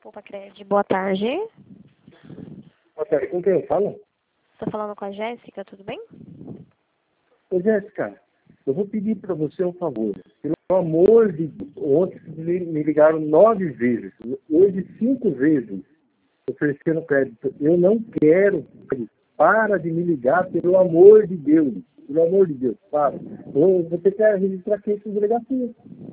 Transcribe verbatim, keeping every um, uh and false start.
Poupa Cred, boa tarde. Boa tarde, com quem eu falo? Estou falando com a Jéssica, tudo bem? Ô Jéssica, eu vou pedir para você um favor. Pelo amor de Deus, ontem me ligaram nove vezes, hoje cinco vezes, oferecendo crédito. Eu não quero crédito. Para de me ligar, pelo amor de Deus. Pelo amor de Deus, para. Eu vou ter que registrar aqui essa delegacia.